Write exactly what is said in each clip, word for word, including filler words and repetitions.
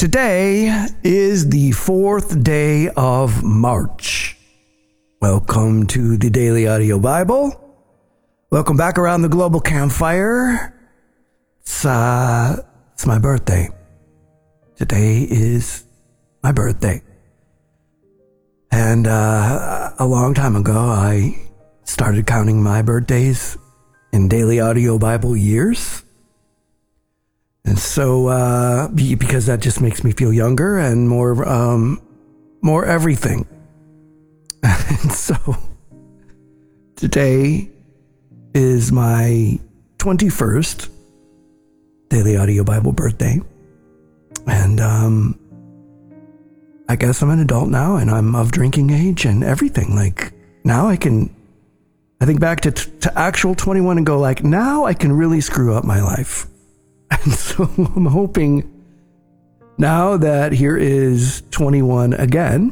Today is the fourth day of March. Welcome to the Daily Audio Bible. Welcome back around the global campfire. It's, uh, it's my birthday. Today is my birthday. And uh, a long time ago, I started counting my birthdays in Daily Audio Bible years. And so, uh, because that just makes me feel younger and more, um, more everything. And so, today is my twenty-first Daily Audio Bible birthday. And, um, I guess I'm an adult now and I'm of drinking age and everything. Like, now I can, I think back to, to actual twenty-one and go like, now I can really screw up my life. And so I'm hoping now that here is twenty-one again,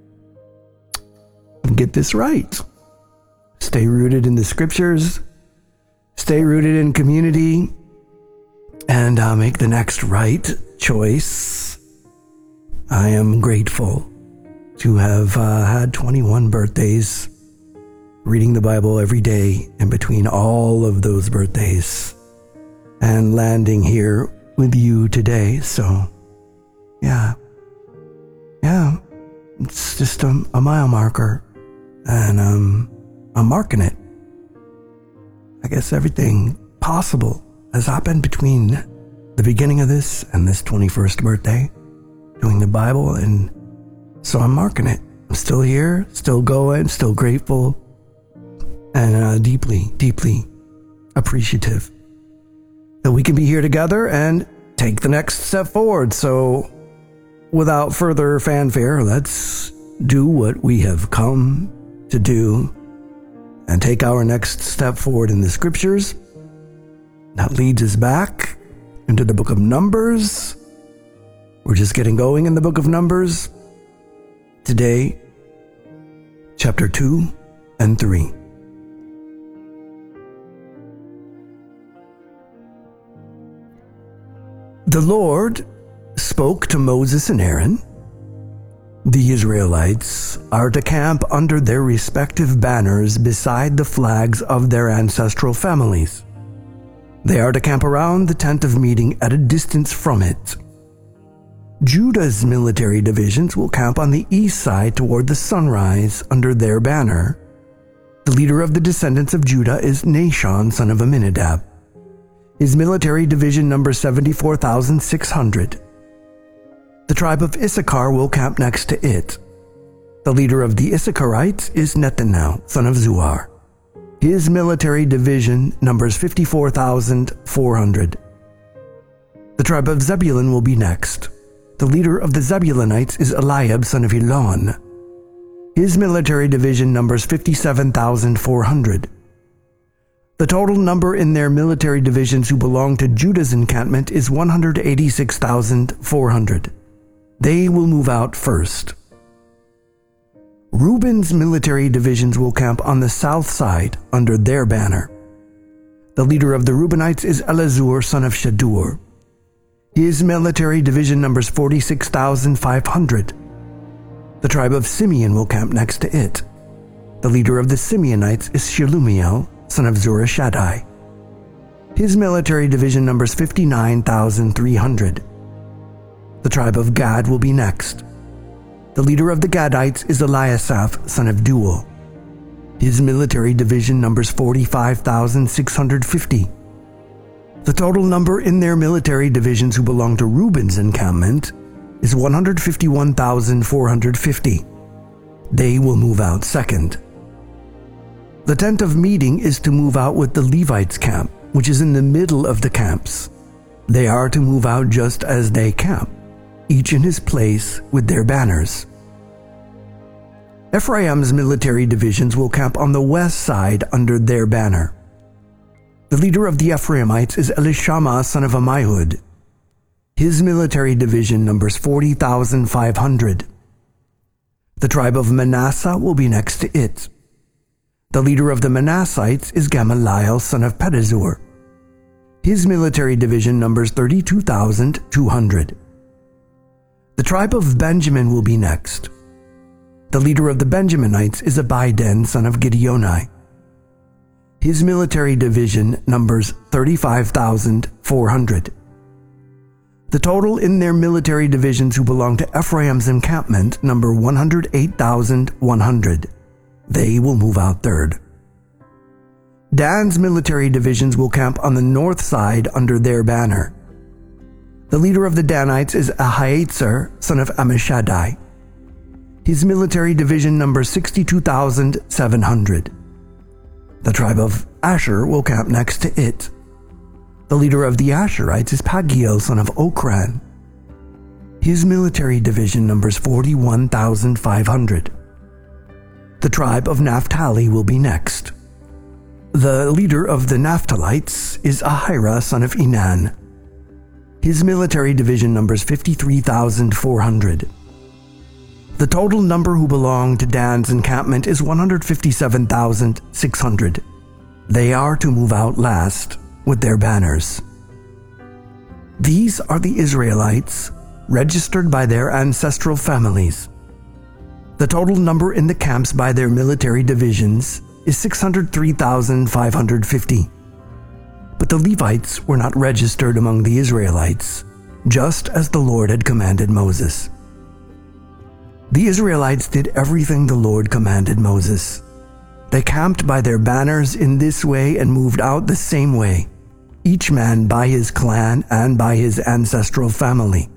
get this right. Stay rooted in the scriptures, stay rooted in community, and uh, make the next right choice. I am grateful to have uh, had twenty-one birthdays, reading the Bible every day in between all of those birthdays, and landing here with you today. So, yeah. Yeah. It's just a, a mile marker. And um, I'm marking it. I guess everything possible has happened between the beginning of this and this twenty-first birthday, doing the Bible. And so I'm marking it. I'm still here, still going, still grateful, and uh, deeply, deeply appreciative that we can be here together and take the next step forward. So without further fanfare, let's do what we have come to do and take our next step forward in the scriptures. That leads us back into the book of Numbers. We're just getting going in the book of Numbers. Today, chapter two and three. The Lord spoke to Moses and Aaron. The Israelites are to camp under their respective banners beside the flags of their ancestral families. They are to camp around the tent of meeting at a distance from it. Judah's military divisions will camp on the east side toward the sunrise under their banner. The leader of the descendants of Judah is Nahshon, son of Amminadab. His military division number seventy-four thousand six hundred. The tribe of Issachar will camp next to it. The leader of the Issacharites is Nethanel, son of Zuar. His military division numbers fifty-four thousand four hundred. The tribe of Zebulun will be next. The leader of the Zebulunites is Eliab, son of Elon. His military division numbers fifty-seven thousand four hundred. The total number in their military divisions who belong to Judah's encampment is one hundred eighty-six thousand four hundred. They will move out first. Reuben's military divisions will camp on the south side under their banner. The leader of the Reubenites is Elazur, son of Shadur. His military division numbers forty-six thousand five hundred. The tribe of Simeon will camp next to it. The leader of the Simeonites is Shelumiel, son of Zurishaddai. His military division numbers fifty-nine thousand three hundred. The tribe of Gad will be next. The leader of the Gadites is Eliasaph, son of Duel. His military division numbers forty-five thousand six hundred fifty. The total number in their military divisions who belong to Reuben's encampment is one hundred fifty-one thousand four hundred fifty. They will move out second. The tent of meeting is to move out with the Levites' camp, which is in the middle of the camps. They are to move out just as they camp, each in his place with their banners. Ephraim's military divisions will camp on the west side under their banner. The leader of the Ephraimites is Elishama, son of Ammihud. His military division numbers forty thousand five hundred. The tribe of Manasseh will be next to it. The leader of the Manassites is Gamaliel, son of Pedazur. His military division numbers thirty-two thousand two hundred. The tribe of Benjamin will be next. The leader of the Benjaminites is Abidan, son of Gideoni. His military division numbers thirty-five thousand four hundred. The total in their military divisions who belong to Ephraim's encampment number one hundred eight thousand one hundred. They will move out third. Dan's military divisions will camp on the north side under their banner. The leader of the Danites is Ahiezer, son of Ammishaddai. His military division numbers sixty-two thousand seven hundred. The tribe of Asher will camp next to it. The leader of the Asherites is Pagiel, son of Okran. His military division numbers forty-one thousand five hundred. The tribe of Naphtali will be next. The leader of the Naphtalites is Ahira, son of Enan. His military division numbers fifty-three thousand four hundred. The total number who belong to Dan's encampment is one hundred fifty-seven thousand six hundred. They are to move out last with their banners. These are the Israelites registered by their ancestral families. The total number in the camps by their military divisions is six hundred three thousand five hundred fifty. But the Levites were not registered among the Israelites, just as the Lord had commanded Moses. The Israelites did everything the Lord commanded Moses. They camped by their banners in this way and moved out the same way, each man by his clan and by his ancestral family.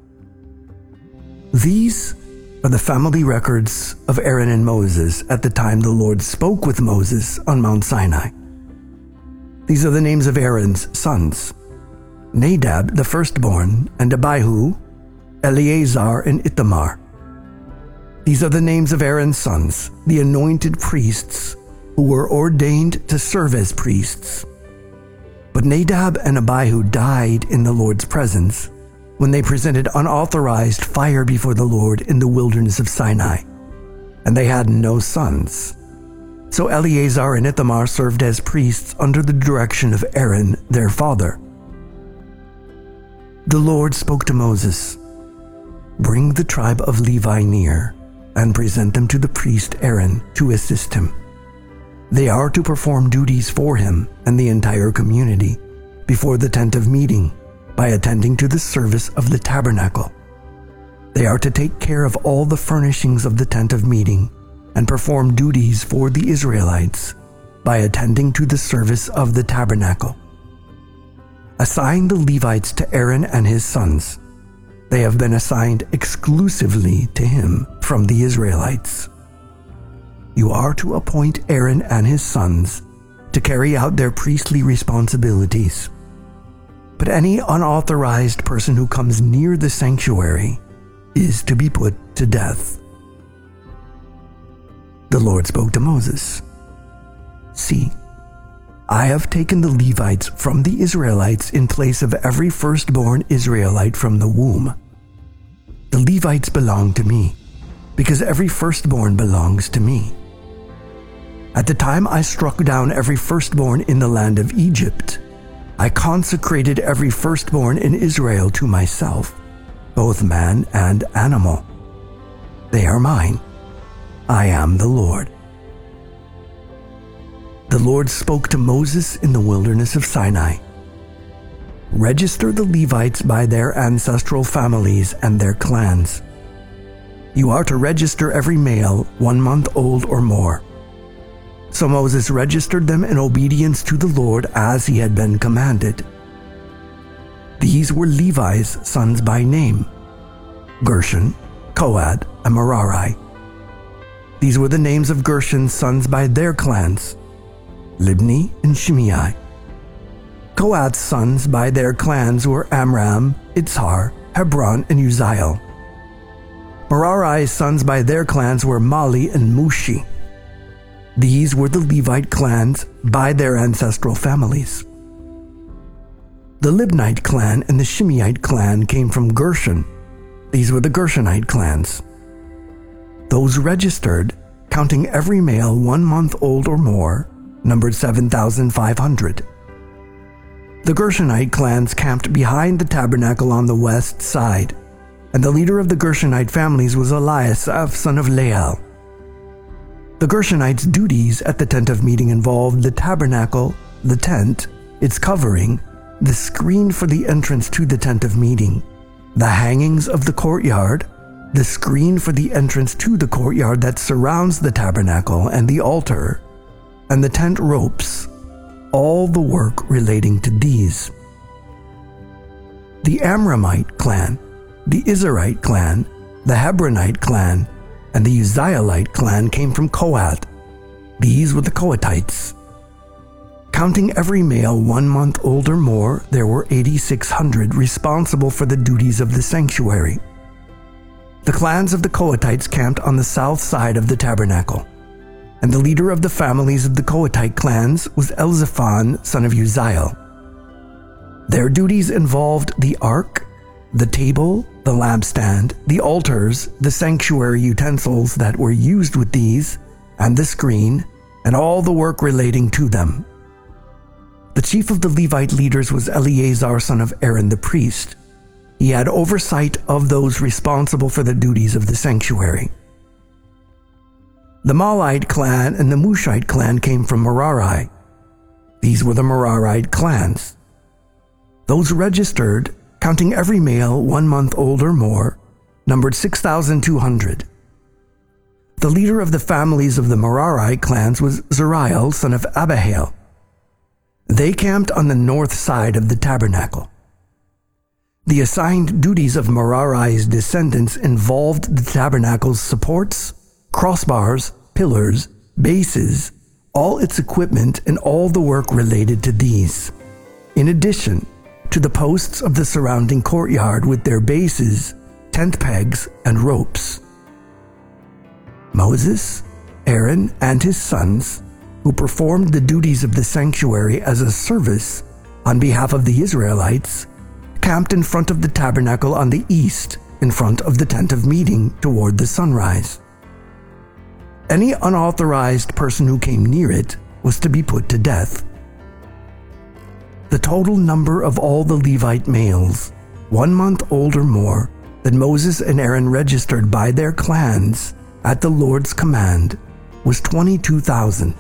These are the family records of Aaron and Moses at the time the Lord spoke with Moses on Mount Sinai. These are the names of Aaron's sons: Nadab, the firstborn, and Abihu, Eleazar, and Ithamar. These are the names of Aaron's sons, the anointed priests, who were ordained to serve as priests. But Nadab and Abihu died in the Lord's presence when they presented unauthorized fire before the Lord in the wilderness of Sinai, and they had no sons. So Eleazar and Ithamar served as priests under the direction of Aaron, their father. The Lord spoke to Moses, "Bring the tribe of Levi near, and present them to the priest Aaron to assist him. They are to perform duties for him and the entire community before the tent of meeting by attending to the service of the tabernacle. They are to take care of all the furnishings of the tent of meeting and perform duties for the Israelites by attending to the service of the tabernacle. Assign the Levites to Aaron and his sons. They have been assigned exclusively to him from the Israelites. You are to appoint Aaron and his sons to carry out their priestly responsibilities. But any unauthorized person who comes near the sanctuary is to be put to death." The Lord spoke to Moses, "See, I have taken the Levites from the Israelites in place of every firstborn Israelite from the womb. The Levites belong to me, because every firstborn belongs to me. At the time I struck down every firstborn in the land of Egypt, I consecrated every firstborn in Israel to myself, both man and animal. They are mine. I am the Lord." The Lord spoke to Moses in the wilderness of Sinai. "Register the Levites by their ancestral families and their clans. You are to register every male one month old or more." So Moses registered them in obedience to the Lord as he had been commanded. These were Levi's sons by name: Gershon, Kohath, and Merari. These were the names of Gershon's sons by their clans: Libni and Shimei. Kohath's sons by their clans were Amram, Itzhar, Hebron, and Uzziel. Merari's sons by their clans were Mali and Mushi. These were the Levite clans by their ancestral families. The Libnite clan and the Shimeite clan came from Gershon. These were the Gershonite clans. Those registered, counting every male one month old or more, numbered seven thousand five hundred. The Gershonite clans camped behind the tabernacle on the west side. and the leader of the Gershonite families was Eliasaph, son of Lael. The Gershonites' duties at the tent of meeting involved the tabernacle, the tent, its covering, the screen for the entrance to the tent of meeting, the hangings of the courtyard, the screen for the entrance to the courtyard that surrounds the tabernacle and the altar, and the tent ropes, all the work relating to these. The Amramite clan, the Izharite clan, the Hebronite clan, and the Uzzielite clan came from Kohath. These were the Kohathites. Counting every male one month old or more, there were eighty-six hundred responsible for the duties of the sanctuary. The clans of the Kohathites camped on the south side of the tabernacle, and the leader of the families of the Kohathite clans was Elzaphan, son of Uzziel. Their duties involved the ark, the table, the lampstand, the altars, the sanctuary utensils that were used with these, and the screen, and all the work relating to them. The chief of the Levite leaders was Eleazar, son of Aaron the priest. He had oversight of those responsible for the duties of the sanctuary. The Malite clan and the Mushite clan came from Merari. These were the Merarite clans. Those registered, counting every male one month old or more, numbered six thousand two hundred. The leader of the families of the Merari clans was Zeriel, son of Abihail. They camped on the north side of the tabernacle. The assigned duties of Merari's descendants involved the tabernacle's supports, crossbars, pillars, bases, all its equipment, and all the work related to these, in addition to the posts of the surrounding courtyard with their bases, tent pegs, and ropes. Moses, Aaron, and his sons, who performed the duties of the sanctuary as a service on behalf of the Israelites, camped in front of the tabernacle on the east, in front of the tent of meeting toward the sunrise. Any unauthorized person who came near it was to be put to death. The total number of all the Levite males, one month old or more, that Moses and Aaron registered by their clans at the Lord's command was twenty-two thousand.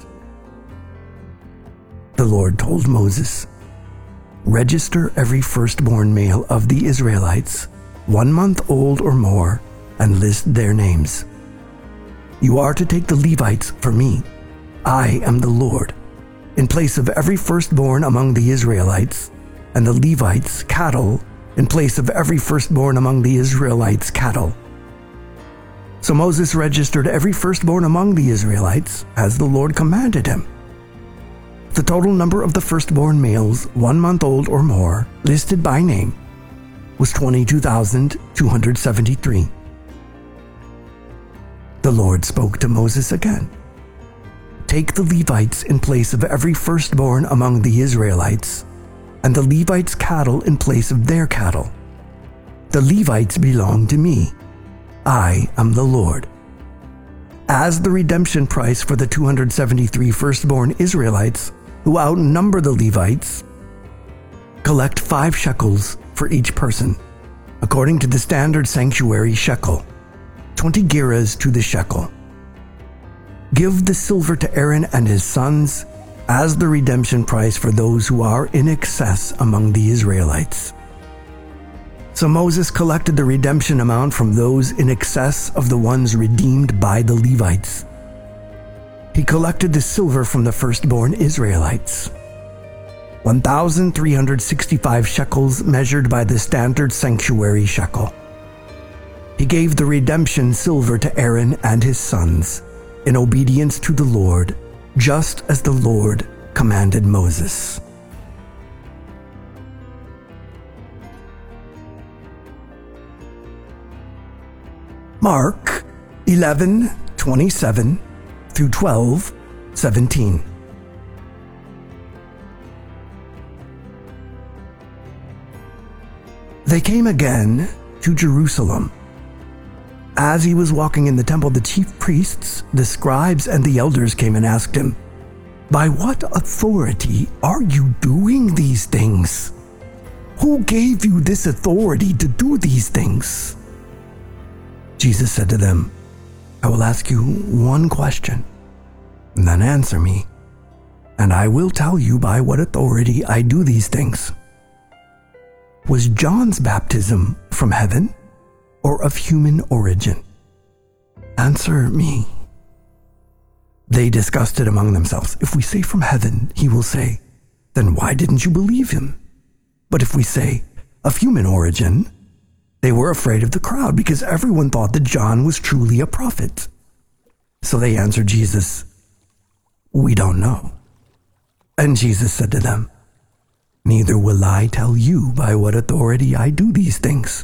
The Lord told Moses, "Register every firstborn male of the Israelites, one month old or more, and list their names. You are to take the Levites for me. I am the Lord. In place of every firstborn among the Israelites, and the Levites' cattle, in place of every firstborn among the Israelites' cattle." So Moses registered every firstborn among the Israelites, as the Lord commanded him. The total number of the firstborn males, one month old or more, listed by name, was twenty-two thousand two hundred seventy-three. The Lord spoke to Moses again. "Take the Levites in place of every firstborn among the Israelites, and the Levites' cattle in place of their cattle. The Levites belong to me. I am the Lord. As the redemption price for the two hundred seventy-three firstborn Israelites who outnumber the Levites, collect five shekels for each person, according to the standard sanctuary shekel, twenty gerahs to the shekel. Give the silver to Aaron and his sons as the redemption price for those who are in excess among the Israelites." So Moses collected the redemption amount from those in excess of the ones redeemed by the Levites. He collected the silver from the firstborn Israelites, one thousand three hundred sixty-five shekels measured by the standard sanctuary shekel. He gave the redemption silver to Aaron and his sons, in obedience to the Lord, just as the Lord commanded Moses. Mark eleven twenty-seven through twelve seventeen. They came again to Jerusalem. As he was walking in the temple, the chief priests, the scribes, and the elders came and asked him, "By what authority are you doing these things? Who gave you this authority to do these things?" Jesus said to them, I will ask you one question, and then answer me, and I will tell you by what authority I do these things. Was John's baptism from heaven or of human origin? Answer me. They discussed it among themselves. If we say from heaven, he will say, then why didn't you believe him? But if we say of human origin, they were afraid of the crowd because everyone thought that John was truly a prophet. So they answered Jesus, we don't know. And Jesus said to them, neither will I tell you by what authority I do these things.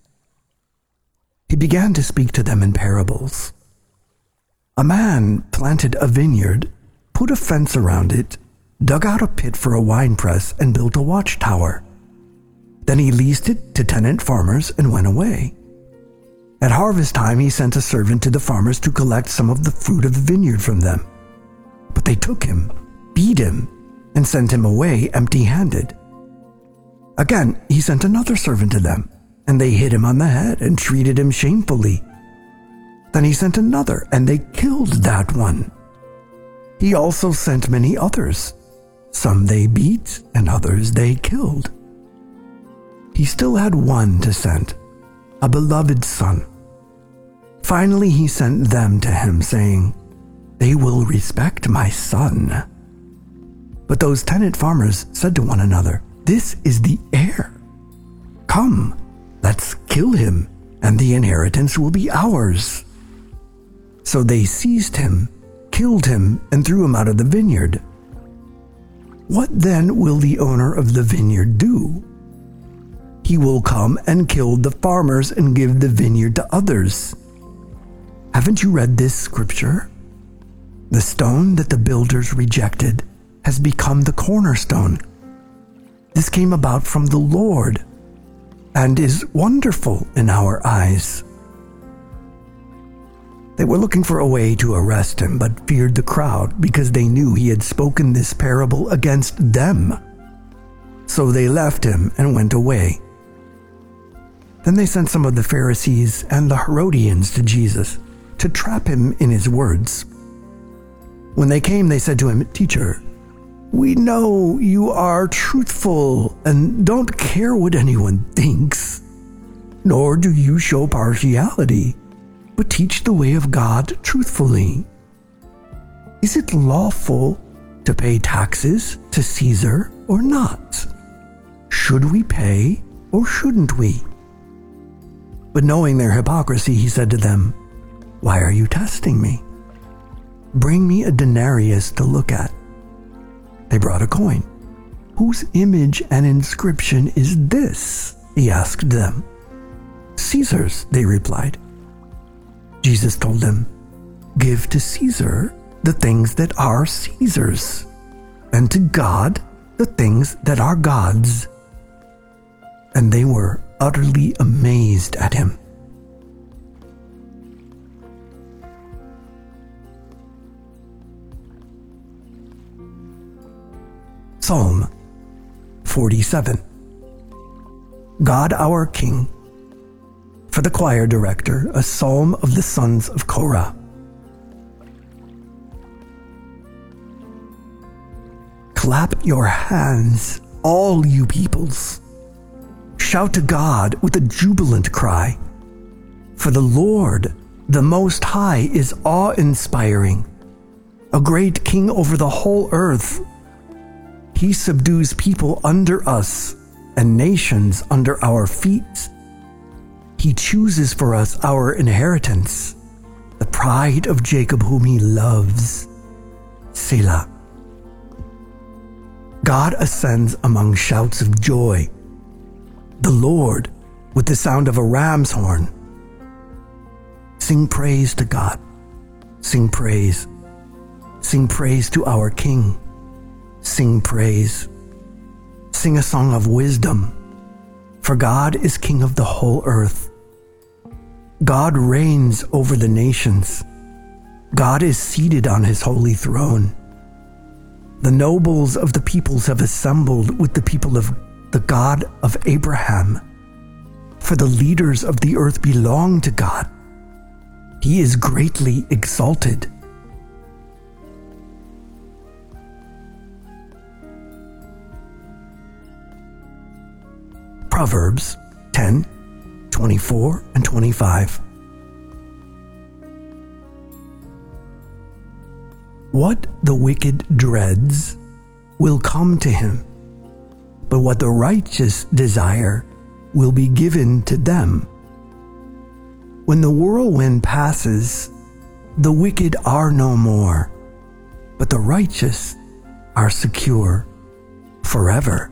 He began to speak to them in parables. A man planted a vineyard, put a fence around it, dug out a pit for a winepress, and built a watchtower. Then he leased it to tenant farmers and went away. At harvest time, he sent a servant to the farmers to collect some of the fruit of the vineyard from them. But they took him, beat him, and sent him away empty-handed. Again, he sent another servant to them, and they hit him on the head and treated him shamefully. Then he sent another, and they killed that one. He also sent many others. Some they beat, and others they killed. He still had one to send, a beloved son. Finally, he sent them to him, saying, they will respect my son. But those tenant farmers said to one another, this is the heir. Come, let's kill him, and the inheritance will be ours. So they seized him, killed him, and threw him out of the vineyard. What then will the owner of the vineyard do? He will come and kill the farmers and give the vineyard to others. Haven't you read this scripture? The stone that the builders rejected has become the cornerstone. This came about from the Lord and is wonderful in our eyes. They were looking for a way to arrest him, but feared the crowd because they knew he had spoken this parable against them. So they left him and went away. Then they sent some of the Pharisees and the Herodians to Jesus to trap him in his words. When they came, they said to him, Teacher, we know you are truthful and don't care what anyone thinks, nor do you show partiality, but teach the way of God truthfully. Is it lawful to pay taxes to Caesar or not? Should we pay or shouldn't we? But knowing their hypocrisy, he said to them, why are you testing me? Bring me a denarius to look at. They brought a coin. Whose image and inscription is this? He asked them. Caesar's, they replied. Jesus told them, give to Caesar the things that are Caesar's, and to God the things that are God's. And they were utterly amazed at him. Psalm forty-seven. God our King. For the choir director, a psalm of the sons of Korah. Clap your hands, all you peoples. Shout to God with a jubilant cry. For the Lord, the Most High, is awe-inspiring, a great king over the whole earth. He subdues people under us and nations under our feet. He chooses for us our inheritance, the pride of Jacob whom he loves. Selah. God ascends among shouts of joy. The Lord with the sound of a ram's horn. Sing praise to God. Sing praise. Sing praise to our King. Sing praise. Sing a song of wisdom. For God is King of the whole earth. God reigns over the nations. God is seated on his holy throne. The nobles of the peoples have assembled with the people of the God of Abraham. For the leaders of the earth belong to God, He is greatly exalted. Proverbs ten, twenty-four and twenty-five. What the wicked dreads will come to him, but what the righteous desire will be given to them. When the whirlwind passes, the wicked are no more, but the righteous are secure forever.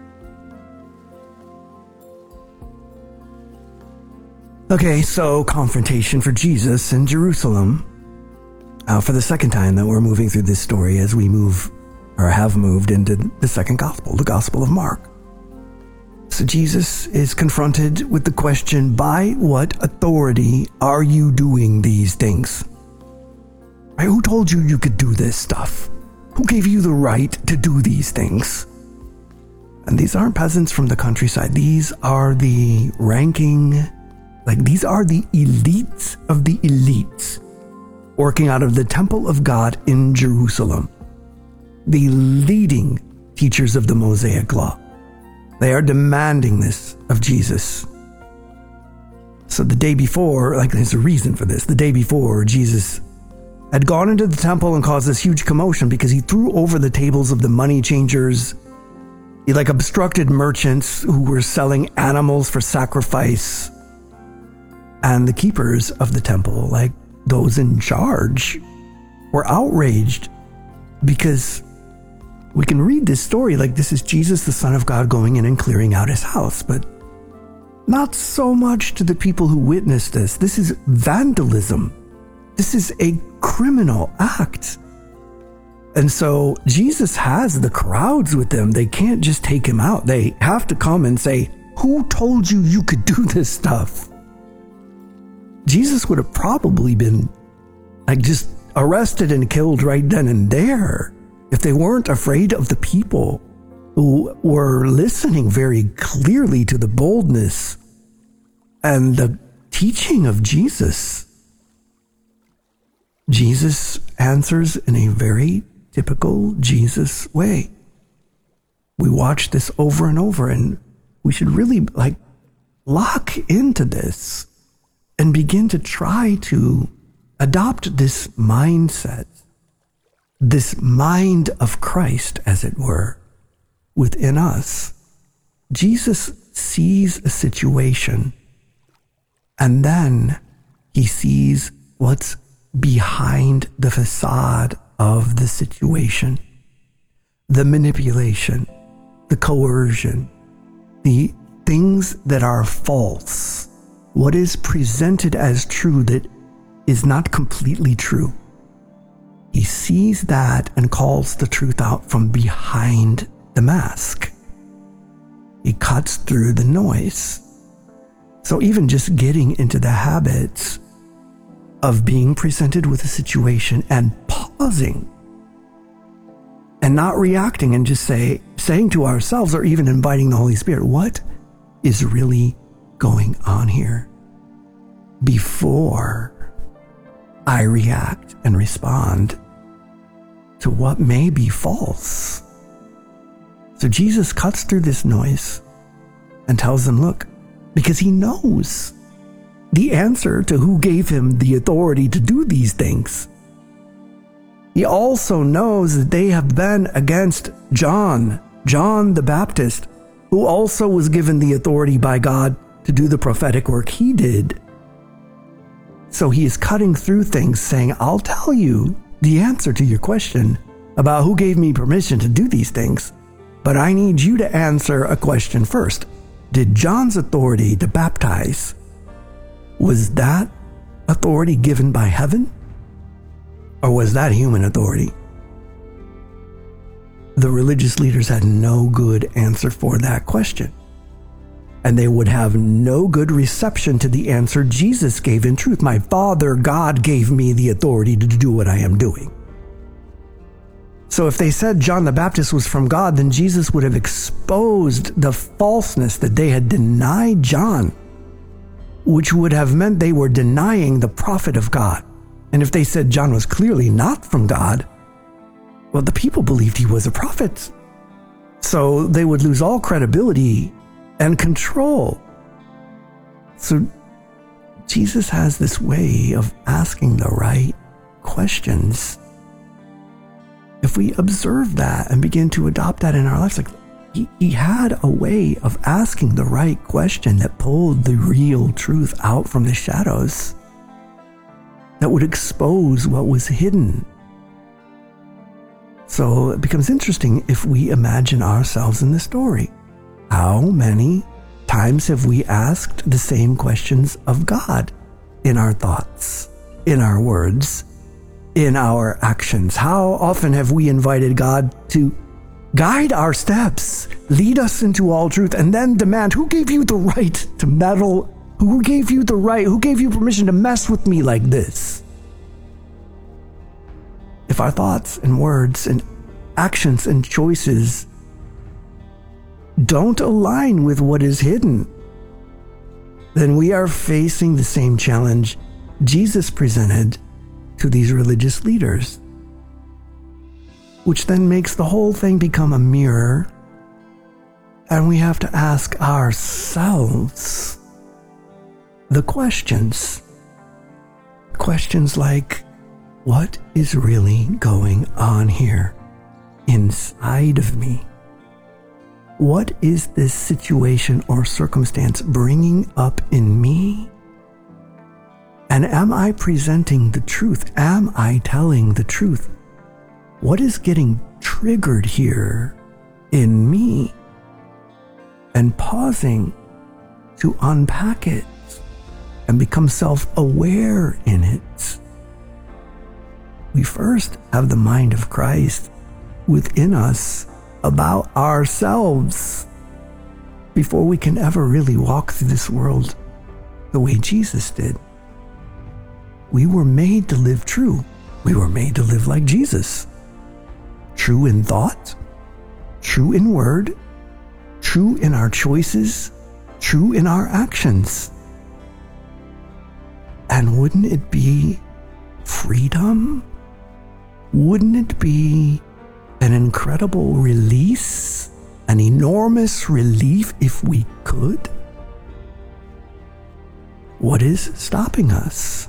Okay, so confrontation for Jesus in Jerusalem. Uh, for the second time that we're moving through this story as we move, or have moved, into the second gospel, the Gospel of Mark. So Jesus is confronted with the question, by what authority are you doing these things? Right? Who told you you could do this stuff? Who gave you the right to do these things? And these aren't peasants from the countryside. These are the ranking, like these are the elites of the elites, working out of the temple of God in Jerusalem. The leading teachers of the Mosaic Law. They are demanding this of Jesus. So the day before, like there's a reason for this, the day before, Jesus had gone into the temple and caused this huge commotion because he threw over the tables of the money changers. He like obstructed merchants who were selling animals for sacrifice. And the keepers of the temple, like those in charge, were outraged because we can read this story like this is Jesus, the Son of God, going in and clearing out his house, but not so much to the people who witnessed this. This is vandalism. This is a criminal act. And so Jesus has the crowds with him. They can't just take him out. They have to come and say, who told you you could do this stuff? Jesus would have probably been like just arrested and killed right then and there if they weren't afraid of the people who were listening very clearly to the boldness and the teaching of Jesus. Jesus answers in a very typical Jesus way. We watch this over and over, and we should really like lock into this and begin to try to adopt this mindset, this mind of Christ, as it were, within us. Jesus sees a situation, and then he sees what's behind the facade of the situation, the manipulation, the coercion, the things that are false, what is presented as true that is not completely true. He sees that and calls the truth out from behind the mask. He cuts through the noise. So even just getting into the habits of being presented with a situation and pausing and not reacting and just say, saying to ourselves, or even inviting the Holy Spirit, what is really going on here, before I react and respond to what may be false. So Jesus cuts through this noise and tells them, look, because he knows the answer to who gave him the authority to do these things. He also knows that they have been against John, John the Baptist, who also was given the authority by God to do the prophetic work he did. So he is cutting through things, saying, I'll tell you the answer to your question about who gave me permission to do these things, but I need you to answer a question first. Did John's authority to baptize, was that authority given by heaven? Or was that human authority? The religious leaders had no good answer for that question. And they would have no good reception to the answer Jesus gave in truth. My Father, God, gave me the authority to do what I am doing. So if they said John the Baptist was from God, then Jesus would have exposed the falseness that they had denied John. which would have meant they were denying the prophet of God. And if they said John was clearly not from God, well, the people believed he was a prophet. So they would lose all credibility and control. So Jesus has this way of asking the right questions. If we observe that and begin to adopt that in our lives, like he, he had a way of asking the right question that pulled the real truth out from the shadows, that would expose what was hidden. So it becomes interesting if we imagine ourselves in the story. How many times have we asked the same questions of God in our thoughts, in our words, in our actions? How often have we invited God to guide our steps, lead us into all truth, and then demand, who gave you the right to meddle? Who gave you the right? Who gave you permission to mess with me like this? If our thoughts and words and actions and choices don't align with what is hidden, then we are facing the same challenge Jesus presented to these religious leaders, which then makes the whole thing become a mirror, and we have to ask ourselves the questions. Questions like, what is really going on here inside of me? What is this situation or circumstance bringing up in me? And am I presenting the truth? Am I telling the truth? What is getting triggered here in me? And pausing to unpack it and become self-aware in it. We first have the mind of Christ within us about ourselves before we can ever really walk through this world the way Jesus did. We were made to live true. We were made to live like Jesus. True in thought, true in word, true in our choices, true in our actions. And wouldn't it be freedom? Wouldn't it be an incredible release, an enormous relief if we could? What is stopping us?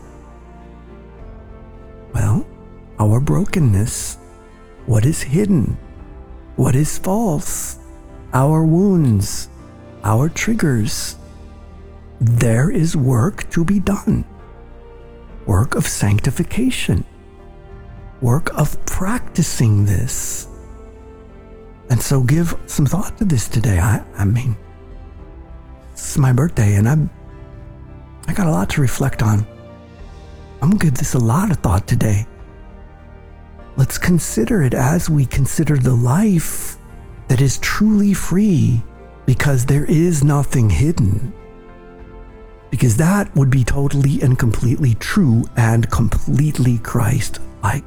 Well, our brokenness. What is hidden? What is false? Our wounds, our triggers. There is work to be done. Work of sanctification. Work of practicing this. And so give some thought to this today. I, I mean, it's my birthday and I'm, I got a lot to reflect on. I'm going to give this a lot of thought today. Let's consider it as we consider the life that is truly free, because there is nothing hidden. Because that would be totally and completely true and completely Christ-like.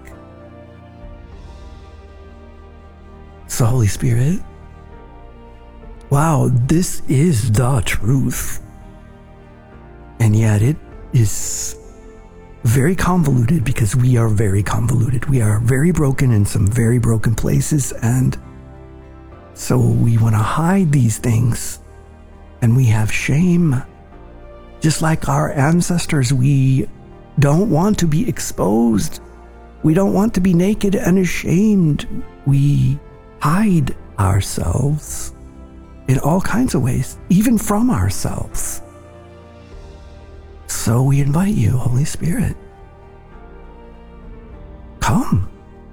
So, Holy Spirit, wow, this is the truth. And yet it is very convoluted because we are very convoluted. We are very broken in some very broken places. And so we want to hide these things, and we have shame. Just like our ancestors, we don't want to be exposed. We don't want to be naked and ashamed. We hide ourselves in all kinds of ways, even from ourselves. So we invite you, Holy Spirit, come.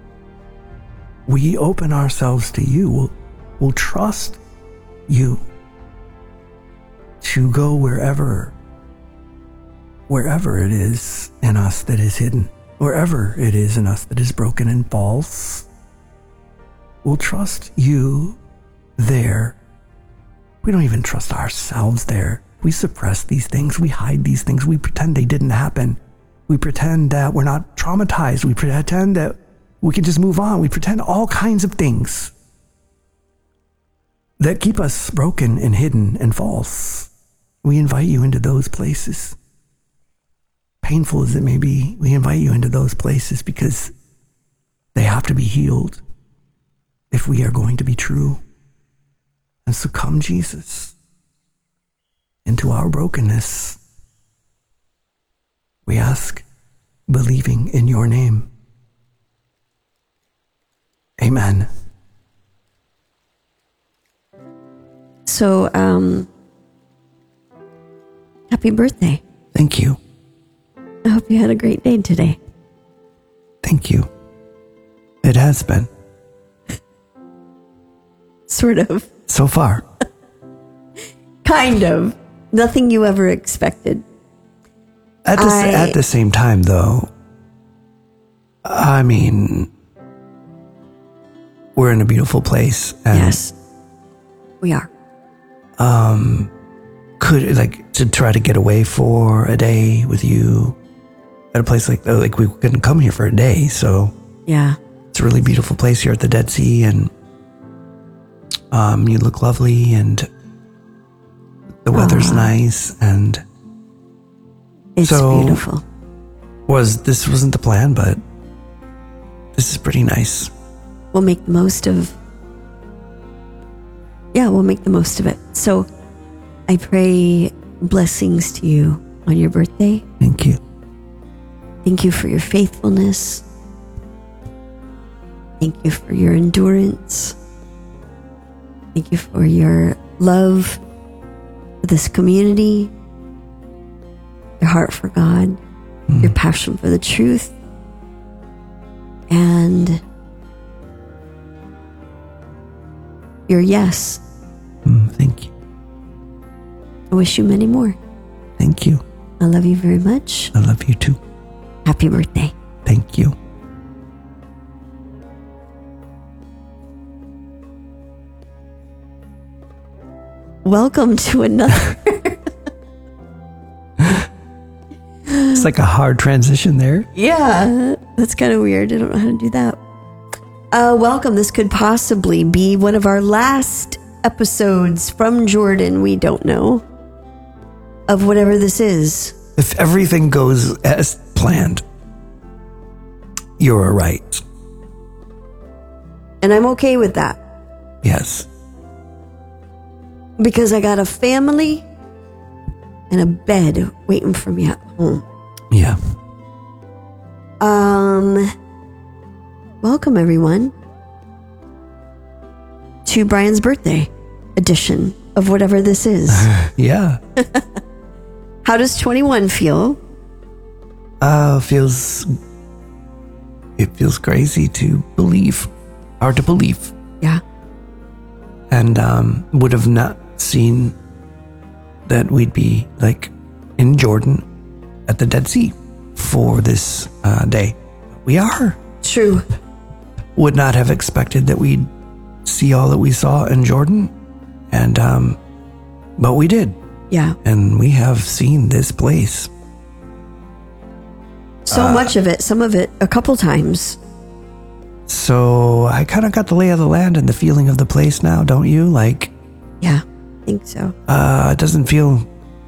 We open ourselves to you. We'll, we'll trust you to go wherever, wherever it is in us that is hidden, wherever it is in us that is broken and false. We'll trust you there. We don't even trust ourselves there. We suppress these things. We hide these things. We pretend they didn't happen. We pretend that we're not traumatized. We pretend that we can just move on. We pretend all kinds of things that keep us broken and hidden and false. we invite you into those places. Painful as it may be, we invite you into those places because they have to be healed if we are going to be true. And so come, Jesus, into our brokenness. We ask, believing in your name. Amen. So, um, happy birthday. Thank you. I hope you had a great day today. Thank you. It has been. Sort of. So far. Kind of. Nothing you ever expected. At the, I, at the same time, though, I mean, we're in a beautiful place. And yes, we are. Um, could, like, to try to get away for a day with you at a place like, like we couldn't come here for a day, so. Yeah. It's a really beautiful place here at the Dead Sea, and um, you look lovely, and the weather's Aww. nice, and it's so beautiful. Was this wasn't the plan, but this is pretty nice. We'll make the most of. Yeah, we'll make the most of it. So, I pray blessings to you on your birthday. Thank you. Thank you for your faithfulness. Thank you for your endurance. Thank you for your love for this community, your heart for God, mm. your passion for the truth, and your yes. Mm, thank you. I wish you many more. Thank you. I love you very much. I love you too. Happy birthday. Thank you. Welcome to another. It's like a hard transition there. Yeah, that's kind of weird. I don't know how to do that. Uh, welcome. This could possibly be one of our last episodes from Jordan. We don't know of whatever this is. If everything goes as planned, you're right. And I'm okay with that. Yes. Because I got a family and a bed waiting for me at home. Yeah. Um, welcome everyone to Brian's birthday edition of whatever this is. Yeah. How does twenty-one feel? Uh, feels, it feels crazy to believe, hard to believe. Yeah. And um, would have not seen that we'd be like in Jordan at the Dead Sea for this uh, day. We are. True. Would not have expected that we'd see all that we saw in Jordan, and um, but we did. Yeah. And we have seen this place. So uh, much of it, some of it a couple times. So I kind of got the lay of the land and the feeling of the place now, don't you? Like, yeah, I think so. Uh, it doesn't feel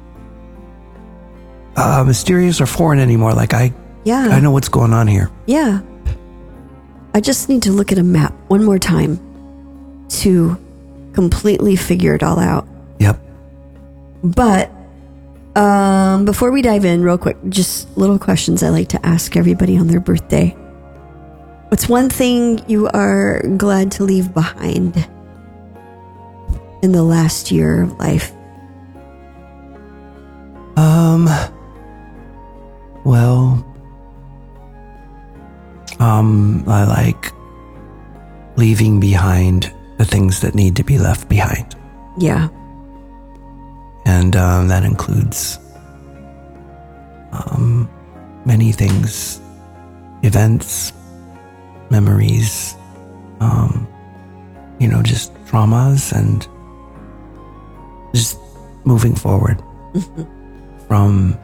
uh, mysterious or foreign anymore. Like I, yeah, I know what's going on here. Yeah. I just need to look at a map one more time to completely figure it all out. Yep. But um, before we dive in, real quick, just little questions I like to ask everybody on their birthday. What's one thing you are glad to leave behind in the last year of life? Um, well, um, I like leaving behind the things that need to be left behind. Yeah. And um, that includes um, many things, events, memories, um, you know, just traumas, and just moving forward from,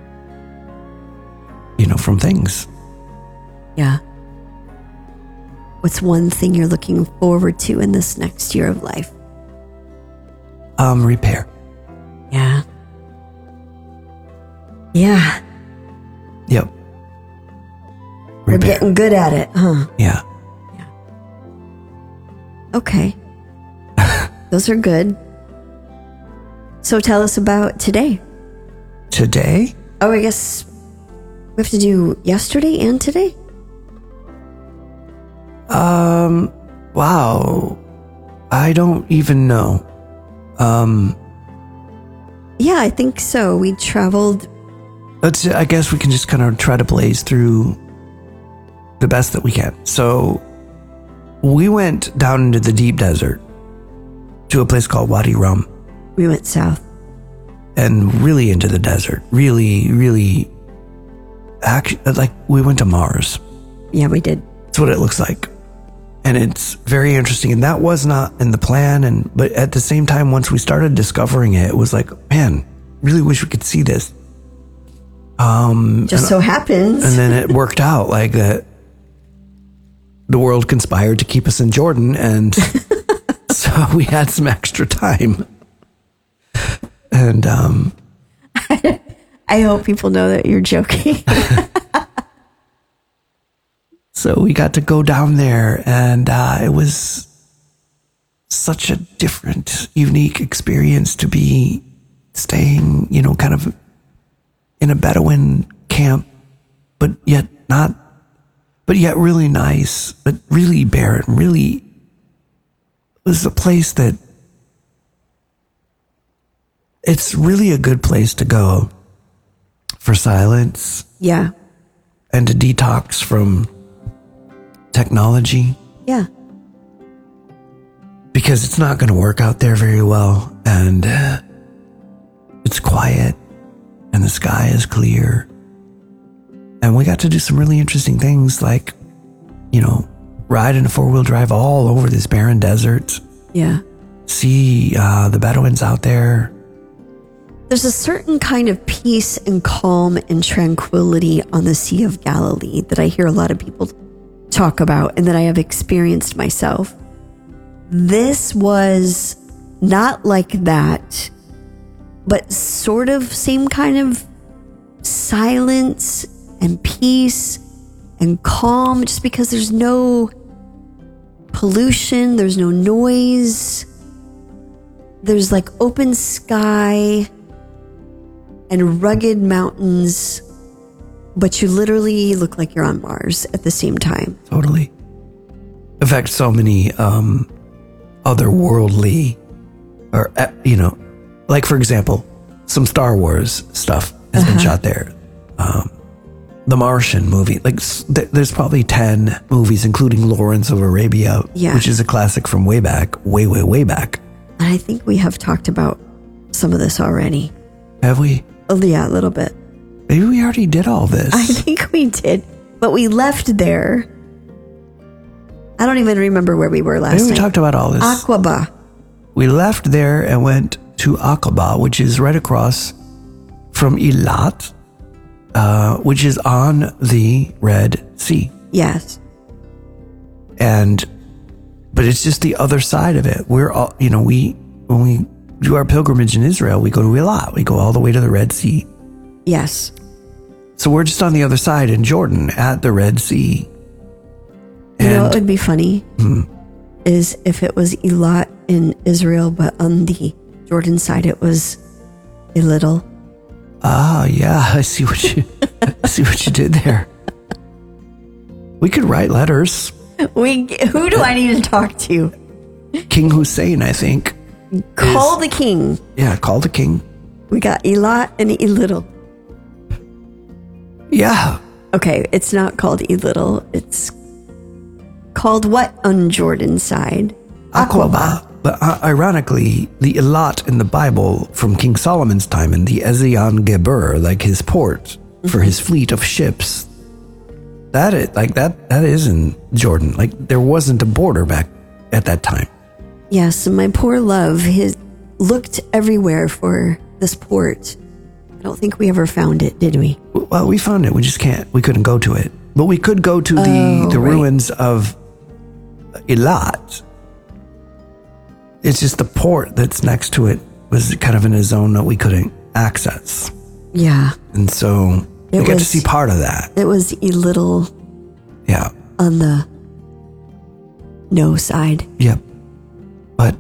you know, from things. Yeah. What's one thing you're looking forward to in this next year of life? Um, repair. Yeah. Yeah. Yep. We're Repair. getting good at it, huh? Yeah. Okay. Those are good. So tell us about today. Today? Oh, I guess we have to do yesterday and today? Um, wow. I don't even know. Um, Yeah, I think so. We traveled. let's, I guess we can just kind of try to blaze through the best that we can. So, we went down into the deep desert to a place called Wadi Rum We went south. and really into the desert. Really, really, act, like we went to Mars. Yeah, we did. That's what it looks like. And it's very interesting. And that was not in the plan. And but at the same time, once we started discovering it, it was like, man, really wish we could see this. Um, Just so happens. and then it worked out like that. The world conspired to keep us in Jordan, and so we had some extra time. And um, I hope people know that you're joking. so we got to go down there, and uh, it was such a different, unique experience to be staying, you know, kind of in a Bedouin camp, but yet not, but yet really nice, but really barren, really, it was a place that, it's really a good place to go for silence Yeah. and to detox from technology, Yeah. because it's not going to work out there very well, and uh, it's quiet and the sky is clear, and we got to do some really interesting things, like, you know, ride in a four-wheel drive all over this barren desert, Yeah. see uh, the Bedouins out there. There's a certain kind of peace and calm and tranquility on the Sea of Galilee that I hear a lot of people talk about and that I have experienced myself. This was not like that, but sort of same kind of silence and peace and calm, just because there's no pollution, there's no noise, there's like open sky and rugged mountains, but you literally look like you're on Mars at the same time. Totally. In fact, so many um, otherworldly, or, uh, you know, like, for example, some Star Wars stuff has Uh-huh. been shot there. Um, the Martian movie, like, s- th- there's probably ten movies, including Lawrence of Arabia, Yeah. which is a classic from way back, way, way, way back. And I think we have talked about some of this already. Have we? Oh, yeah, a little bit. Maybe we already did all this. I think we did, but we left there. I don't even remember where we were last Maybe we night. talked about all this. Aqaba. We left there and went to Aqaba, which is right across from Eilat, uh, which is on the Red Sea. Yes. And, but it's just the other side of it. We're all, you know, we, when we do our pilgrimage in Israel, we go to Eilat. We go all the way to the Red Sea. Yes. So we're just on the other side in Jordan at the Red Sea. You know what And would be funny? Is if it was Eilat in Israel, but on the Jordan side, it was a little. ah, yeah, I see what you, I see what you did there. We could write letters. We, who do I need to talk to? King Hussein, I think. Call is- the king. Yeah, call the king. We got Eilat and a little. Yeah. Okay, it's not called a little. It's called what on Jordan's side? Aqaba. But uh, ironically, the Eilat in the Bible from King Solomon's time in the Ezion Geber, like his port for his fleet of ships, that is, like that, that is in Jordan. Like there wasn't a border back at that time. Yes, and my poor love, his looked everywhere for this port. I don't think we ever found it, did we? Well, we found it. We just can't. We couldn't go to it. But we could go to the, Oh, the right. ruins of Eilat. It's just the port that's next to it was kind of in a zone that we couldn't access. Yeah. And so It we got to was- see part of that. It was a little Yeah. on the no side. Yep. But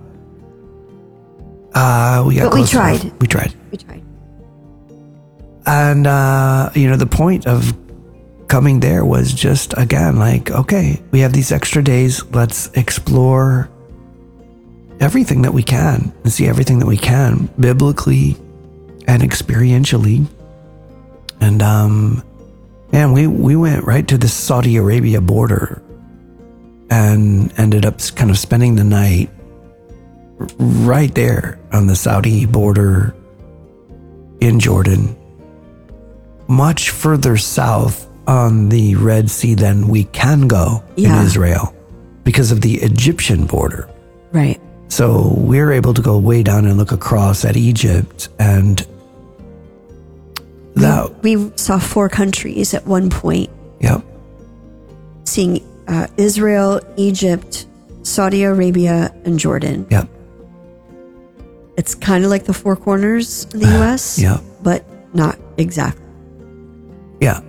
uh, we got But we close enough. tried. We tried. We tried. And, uh, you know, the point of coming there was just, again, like, okay, we have these extra days. Let's explore everything that we can and see everything that we can biblically and experientially. And, um, man, we, we went right to the Saudi Arabia border and ended up kind of spending the night right there on the Saudi border in Jordan, much further south on the Red Sea than we can go Yeah. in Israel because of the Egyptian border. Right. So we're able to go way down and look across at Egypt, and that, We saw four countries at one point, yep, seeing uh, Israel, Egypt, Saudi Arabia, and Jordan. yep, It's kind of like the four corners of the U S, yeah. but not exactly. yeah.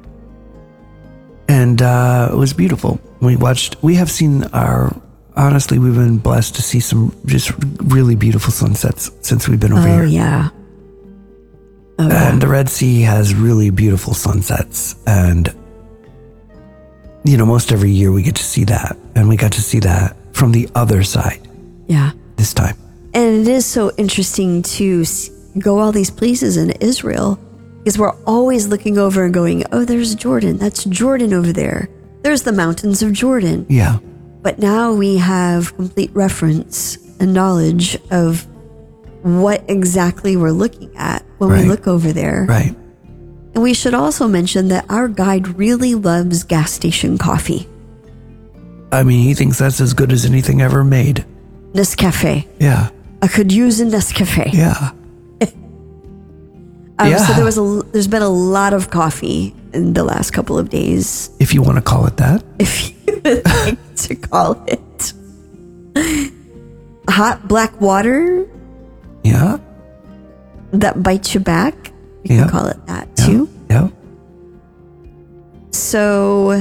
And uh, it was beautiful. We watched, we have seen our, honestly, we've been blessed to see some just really beautiful sunsets since we've been over Oh, here. yeah. Oh, yeah. And the Red Sea has really beautiful sunsets. And, you know, most every year we get to see that. And we got to see that from the other side Yeah. this time. And it is so interesting to s- go all these places in Israel because we're always looking over and going, oh, there's Jordan. That's Jordan over there. There's the mountains of Jordan. Yeah. But now we have complete reference and knowledge of what exactly we're looking at when Right. we look over there. Right. And we should also mention that our guide really loves gas station coffee. I mean, he thinks that's as good as anything ever made. Nescafe. Yeah. I could use a Nescafe. Yeah. Um, Yeah. So there was a, there's been a lot of coffee in the last couple of days, If you want to call it that. if you would like to call it. Hot black water Yeah. that bites you back. You Yeah. can call it that Yeah. too. Yeah. So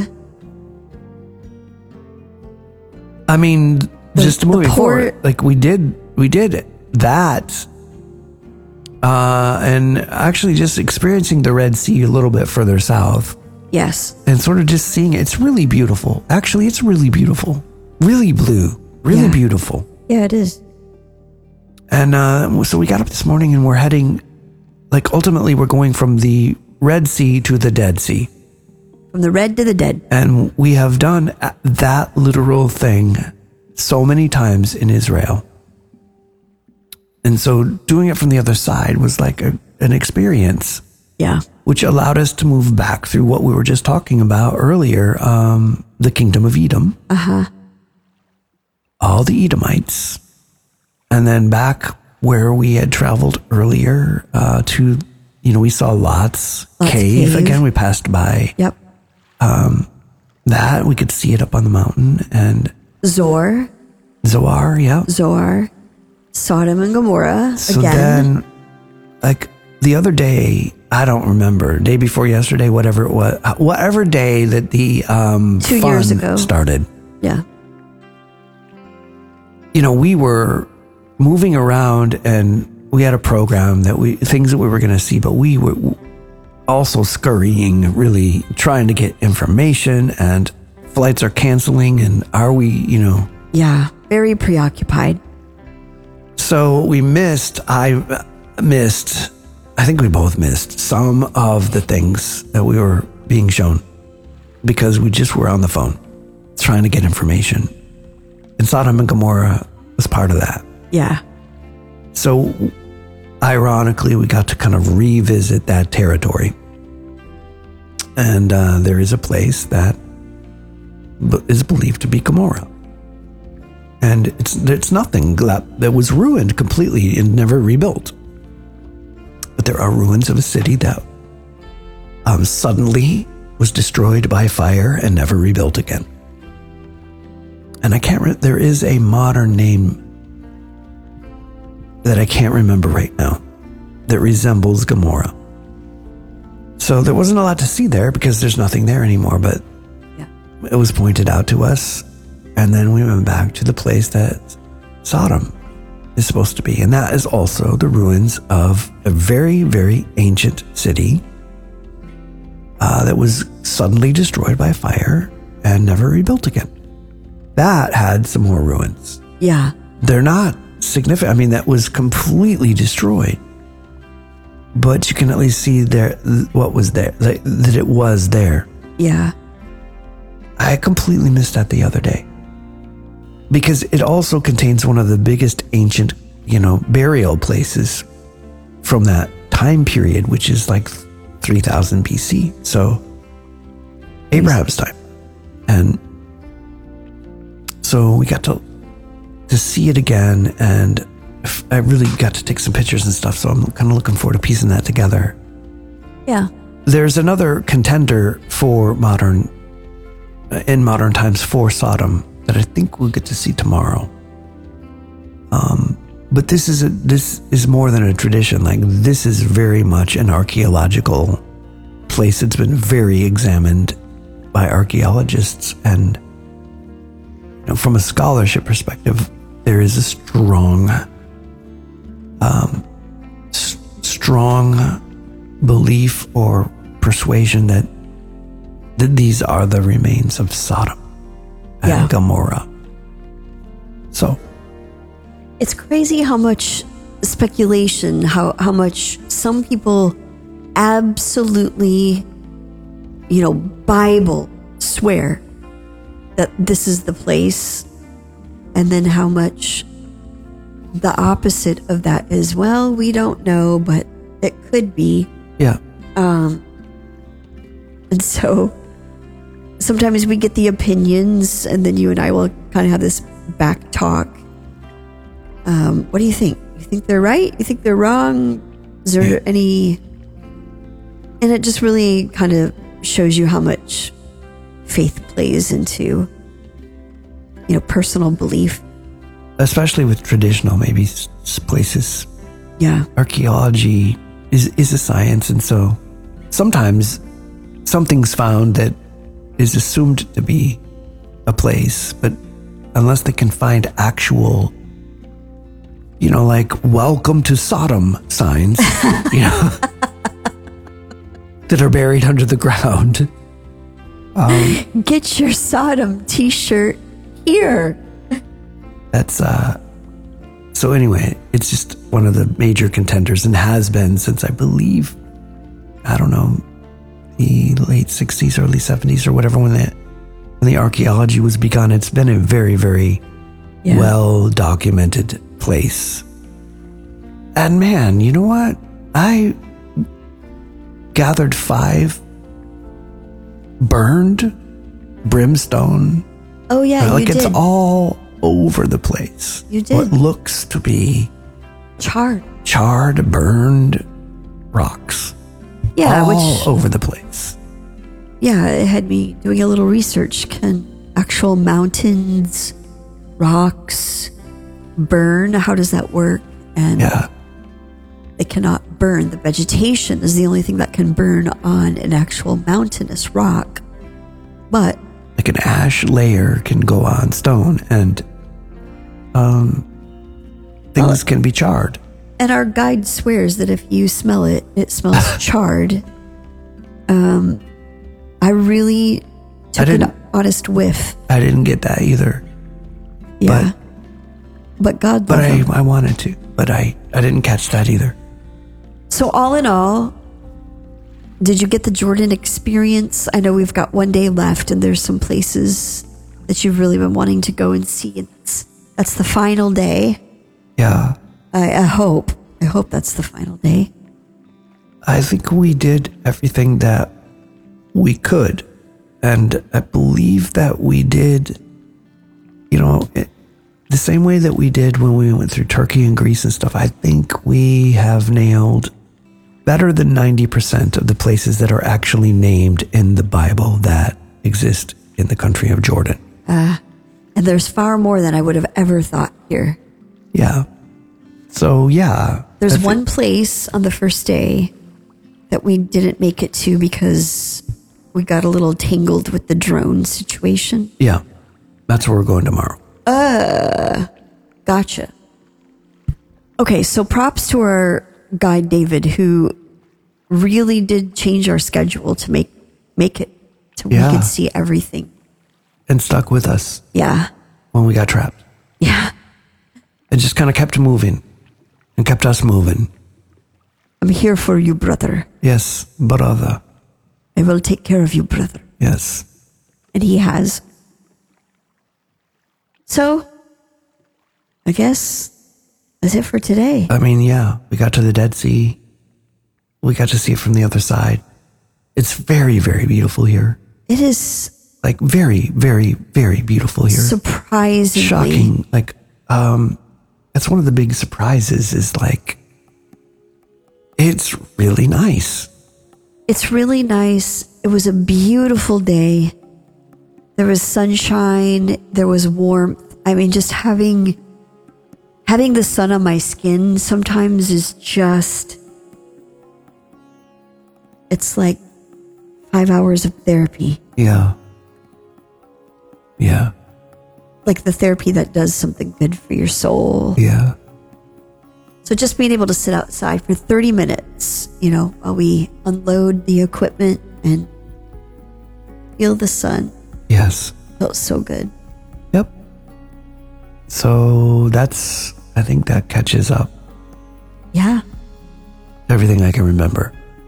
I mean, just the moving port- forward, like we did, we did that. Uh, and actually just experiencing the Red Sea a little bit further south yes, and sort of just seeing it. It's really beautiful. Actually, it's really beautiful. Really blue. Really Yeah. beautiful. yeah, it is. And uh, so we got up this morning and we're heading, like ultimately we're going from the Red Sea to the Dead Sea. From the red to the dead. And we have done that literal thing so many times in Israel. And so doing it from the other side was like a, an experience, Yeah, which allowed us to move back through what we were just talking about earlier, um, the kingdom of Edom. uh-huh. All the Edomites. And then back where we had traveled earlier uh, to, you know, we saw Lot's, Lot's cave. cave. Again, we passed by Yep. that. We could see it up on the mountain. And Zor, Zoar, yeah. Zoar, Sodom and Gomorrah So again. then, like the other day, I don't remember, day before yesterday, whatever it was, whatever day that the um, Two fun years ago. started, yeah. you know, we were moving around and we had a program that we, things that we were going to see, but we were also scurrying, really trying to get information, and flights are canceling. And are we, you know, Yeah, very preoccupied. so we missed, I missed, I think we both missed some of the things that we were being shown because we just were on the phone trying to get information. And Sodom and Gomorrah was part of that. Yeah, So ironically, we got to kind of revisit that territory. And uh, there is a place that b- is believed to be Gomorrah. And it's it's nothing that, that was ruined completely and never rebuilt. But there are ruins of a city that um, suddenly was destroyed by fire and never rebuilt again. And I can't, re- there is a modern name that I can't remember right now that resembles Gomorrah. So there wasn't a lot to see there because there's nothing there anymore, but Yeah. it was pointed out to us. And then we went back to the place that Sodom is supposed to be. And that is also the ruins of a very, very ancient city uh, that was suddenly destroyed by fire and never rebuilt again. That had some more ruins. Yeah. They're not significant. I mean, that was completely destroyed. But you can at least see there what was there, like, that it was there. Yeah. I completely missed that the other day. Because it also contains one of the biggest ancient, you know, burial places from that time period, which is like three thousand B C. So, Abraham's time. And so we got to to see it again, and I really got to take some pictures and stuff, so I'm kind of looking forward to piecing that together. Yeah. There's another contender for modern, in modern times for Sodom that I think we'll get to see tomorrow. Um, but this is a, this is more than a tradition. Like, this is very much an archaeological place. It's been very examined by archaeologists, and you know, from a scholarship perspective, there is a strong, um, s- strong belief or persuasion that that these are the remains of Sodom and Yeah. Gomorrah. So, It's crazy how much speculation, how, how much some people absolutely, you know, Bible swear that this is the place, and then how much the opposite of that is, well, we don't know, but it could be. yeah. Um, and so sometimes we get the opinions, and then you and I will kind of have this back talk. Um, what do you think? You think they're right? You think they're wrong? Is there Yeah. any... And it just really kind of shows you how much faith plays into, you know, personal belief. Especially with traditional, maybe s- places. Yeah. Archaeology is, is a science, and so sometimes something's found that is assumed to be a place, but unless they can find actual, you know, like "Welcome to Sodom" signs, you know, that are buried under the ground. Um, Get your Sodom t-shirt here. that's uh. So anyway, it's just one of the major contenders, and has been since, I believe, I don't know, the late sixties, early seventies, or whatever, when the when the archaeology was begun. It's been a very, very Yeah. well documented place. And man, you know what? I gathered five burned brimstone. Oh, yeah, like you it's did. all over the place. You did. What looks to be Charred. charred, burned rocks. Yeah, all which... over the place. Yeah, it had me doing a little research. Can actual mountains, rocks burn? How does that work? And Yeah. they cannot burn. The vegetation is the only thing that can burn on an actual mountainous rock. But Like an ash layer can go on stone, and um, things Uh, can be charred. and our guide swears that if you smell it, it smells charred. Um, I really took an didn't- honest whiff. I didn't get that either, Yeah, but, God but love I, him. I wanted to, but I, I didn't catch that either. So all in all, did you get the Jordan experience? I know we've got one day left, and there's some places that you've really been wanting to go and see. And that's, that's the final day. Yeah, I, I hope. I hope that's the final day. I think we did everything that we could, and I believe that we did, you know, it, the same way that we did when we went through Turkey and Greece and stuff. I think we have nailed better than ninety percent of the places that are actually named in the Bible that exist in the country of Jordan. Uh, and there's far more than I would have ever thought here. Yeah. So, yeah. There's I thi- one place on the first day that we didn't make it to because we got a little tangled with the drone situation. Yeah. That's where we're going tomorrow. Uh, gotcha. Okay, so props to our guide, David, who really did change our schedule to make, make it so Yeah. we could see everything. And stuck with us Yeah. when we got trapped. Yeah. It just kind of kept moving and kept us moving. I'm here for you, brother. Yes, brother. I will take care of you, brother. Yes. And he has. So, I guess that's it for today. I mean, yeah, we got to the Dead Sea. We got to see it from the other side. It's very, very beautiful here. It is Like, very, very, very beautiful here. surprisingly Shocking. Like, um, that's one of the big surprises is like, it's really nice. It's really nice. It was a beautiful day. There was sunshine. There was warmth. I mean, just having having the sun on my skin sometimes is just, it's like five hours of therapy. Yeah. Yeah. Like the therapy that does something good for your soul. Yeah. So just being able to sit outside for thirty minutes, you know, while we unload the equipment and feel the sun, Yes. felt so good. Yep. So that's, I think that catches up Yeah. everything I can remember.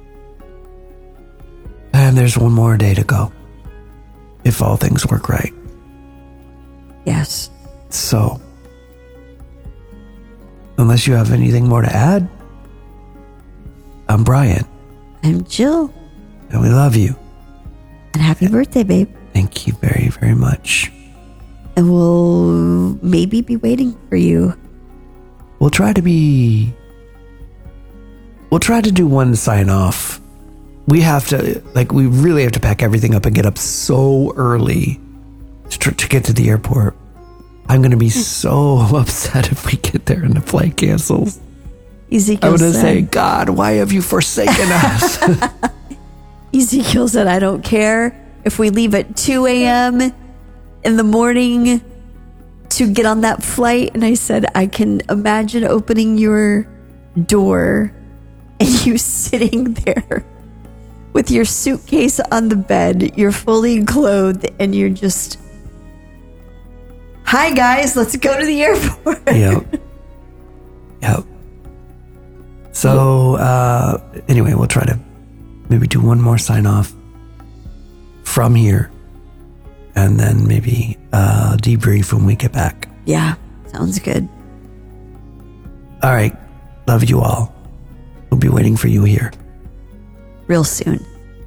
And there's one more day to go, if all things work right. Yes. So, unless you have anything more to add, I'm Brian, I'm Jill. and we love you. And happy birthday, babe. Thank you very, very much. And we'll maybe be waiting for you. We'll try to be... We'll try to do one sign off. We have to, like, we really have to pack everything up and get up so early to, to get to the airport. I'm going to be so upset if we get there and the flight cancels. Ezekiel I'm going to said, say, God, why have you forsaken us? Ezekiel said, I don't care if we leave at two a.m. in the morning to get on that flight. And I said, I can imagine opening your door and you sitting there with your suitcase on the bed. You're fully clothed and you're just, hi guys, let's go to the airport. Yep. Yep. So, uh, anyway, we'll try to maybe do one more sign off from here and then maybe uh, debrief when we get back. Yeah, sounds good. All right. Love you all. We'll be waiting for you here. Real soon.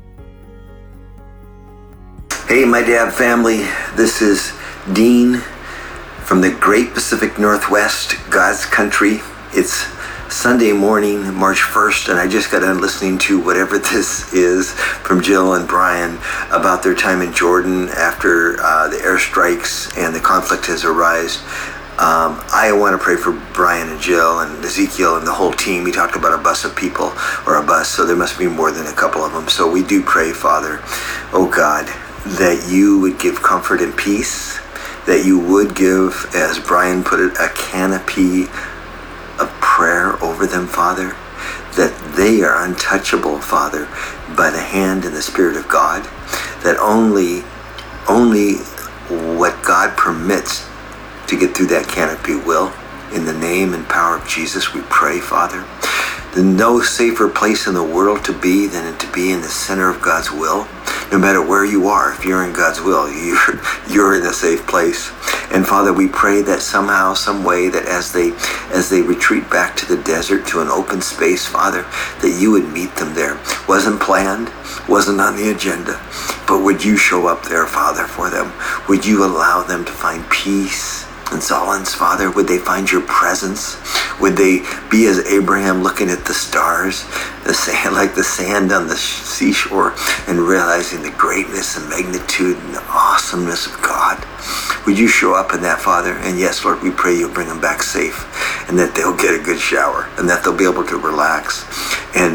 Hey, my dad family. This is Dean from the Great Pacific Northwest, God's country. It's Sunday morning, March first, and I just got done listening to whatever this is from Jill and Brian about their time in Jordan after uh, the airstrikes and the conflict has arisen. Um, I want to pray for Brian and Jill and Ezekiel and the whole team. He talked about a bus of people, or a bus, so there must be more than a couple of them. So we do pray, Father, oh God, that you would give comfort and peace, that you would give, as Brian put it, a canopy of prayer over them, Father, that they are untouchable, Father, by the hand and the Spirit of God, that only, only what God permits to get through that canopy will. In the name and power of Jesus, we pray, Father. There's no safer place in the world to be than to be in the center of God's will. No matter where you are, if you're in God's will, you're, you're in a safe place. And Father, we pray that somehow, some way, that as they as they retreat back to the desert, to an open space, Father, that you would meet them there. Wasn't planned, wasn't on the agenda, but would you show up there, Father, for them? Would you allow them to find peace and solace, Father? Would they find your presence? Would they be as Abraham looking at the stars, the sand, like the sand on the seashore, and realizing the greatness and magnitude and the awesomeness of God? Would you show up in that, Father? And yes, Lord, we pray you'll bring them back safe, and that they'll get a good shower, and that they'll be able to relax and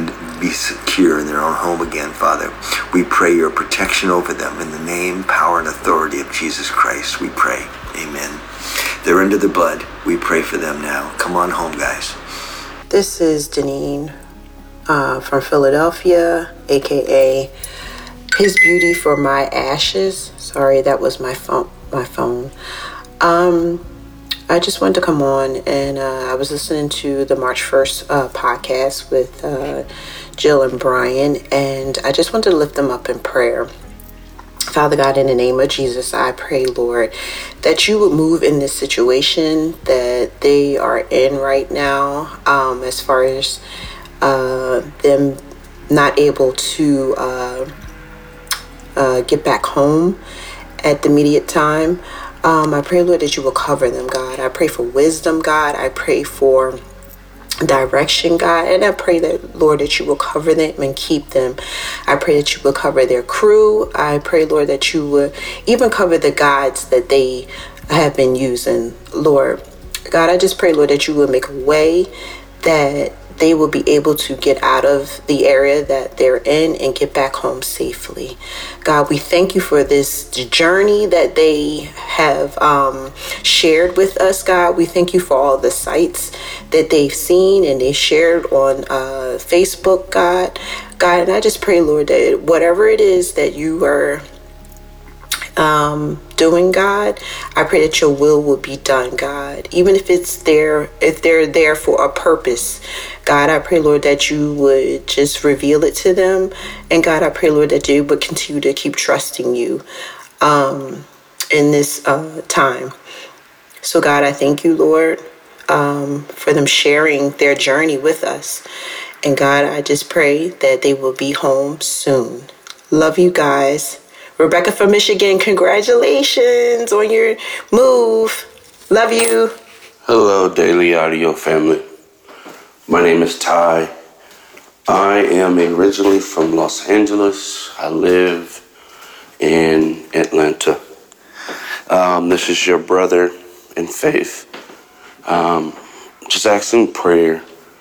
be secure in their own home again, Father. We pray your protection over them in the name, power, and authority of Jesus Christ. We pray. Amen. They're under the blood. We pray for them now. Come on home, guys. This is Deneen uh, from Philadelphia, a k a. His Beauty for My Ashes. Sorry, that was my phone. My phone. Um, I just wanted to come on, and uh, I was listening to the March first uh, podcast with uh, Jill and Brian, and I just wanted to lift them up in prayer. Father God, in the name of Jesus, I pray, Lord, that you would move in this situation that they are in right now, um, as far as uh, them not able to uh, uh, get back home at the immediate time. Um, I pray, Lord, that you will cover them, God. I pray for wisdom, God. I pray for direction, God. And I pray that, Lord, that you will cover them and keep them. I pray that you will cover their crew. I pray, Lord, that you will even cover the guides that they have been using, Lord. God, I just pray, Lord, that you will make a way that they will be able to get out of the area that they're in and get back home safely. God, we thank you for this journey that they have um, shared with us, God. We thank you for all the sites that they've seen and they shared on uh, Facebook, God. God, and I just pray, Lord, that whatever it is that you are um, doing, God, I pray that your will will be done, God. Even if it's there, if they're there for a purpose, God, I pray, Lord, that you would just reveal it to them. And God, I pray, Lord, that you would continue to keep trusting you um, in this uh, time. So, God, I thank you, Lord, um, for them sharing their journey with us. And God, I just pray that they will be home soon. Love you guys. Rebecca from Michigan, congratulations on your move. Love you. Hello, Daily Audio family. My name is Ty. I am originally from Los Angeles. I live in Atlanta. Um, this is your brother in faith. Um, just asking prayer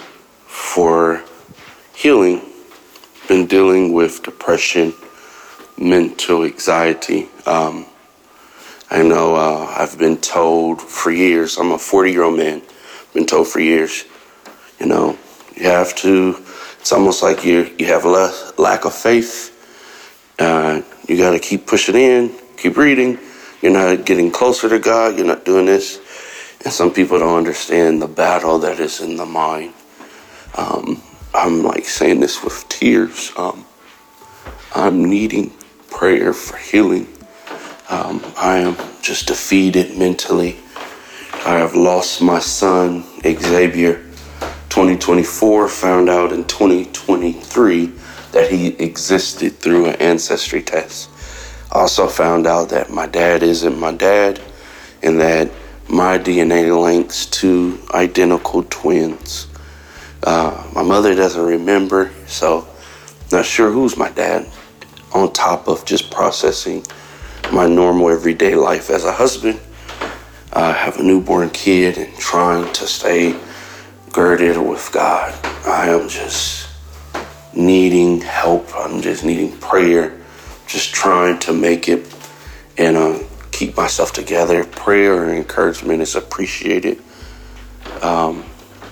for healing. Been dealing with depression, mental anxiety. Um, I know uh, I've been told for years, I'm a forty-year-old man, been told for years, you know, you have to, it's almost like you you have a lack of faith. Uh, you got to keep pushing in, keep reading. You're not getting closer to God. You're not doing this. And some people don't understand the battle that is in the mind. Um, I'm like saying this with tears. Um, I'm needing prayer for healing. Um, I am just defeated mentally. I have lost my son, Xavier, twenty twenty-four, found out in twenty twenty-three that he existed through an ancestry test. Also found out that my dad isn't my dad and that my D N A links to identical twins. Uh, my mother doesn't remember, so not sure who's my dad, on top of just processing my normal everyday life as a husband. I have a newborn kid and trying to stay girded with God. I am just needing help. I'm just needing prayer, just trying to make it and uh, keep myself together. Prayer and encouragement is appreciated. Um,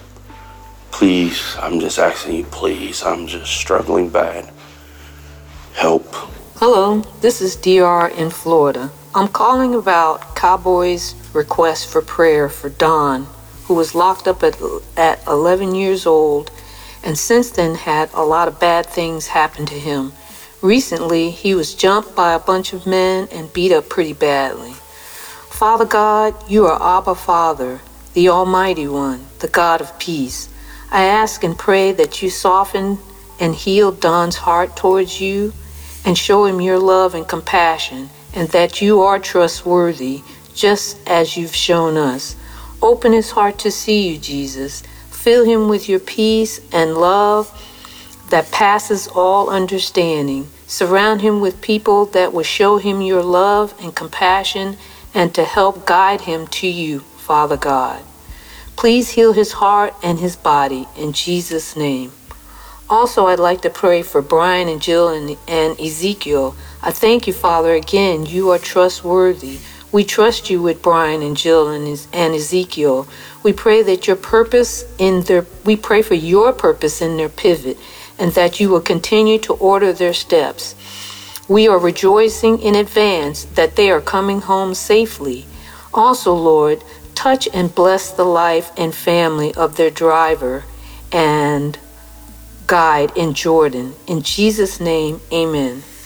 please, I'm just asking you, please. I'm just struggling bad. Help. Hello, this is D R in Florida. I'm calling about Cowboy's request for prayer for Don, who was locked up at, at eleven years old and since then had a lot of bad things happen to him. Recently, he was jumped by a bunch of men and beat up pretty badly. Father God, you are Abba Father, the Almighty One, the God of peace. I ask and pray that you soften and heal Don's heart towards you and show him your love and compassion, and that you are trustworthy, just as you've shown us. Open his heart to see you, Jesus. Fill him with your peace and love that passes all understanding. Surround him with people that will show him your love and compassion and to help guide him to you, Father God. Please heal his heart and his body in Jesus' name. Also, I'd like to pray for Brian and Jill and, and Ezekiel. I thank you, Father, again, you are trustworthy. We trust you with Brian and Jill and, and Ezekiel. We pray that your purpose in their, we pray for your purpose in their pivot, and that you will continue to order their steps. We are rejoicing in advance that they are coming home safely. Also, Lord, touch and bless the life and family of their driver and guide in Jordan. In Jesus' name, amen.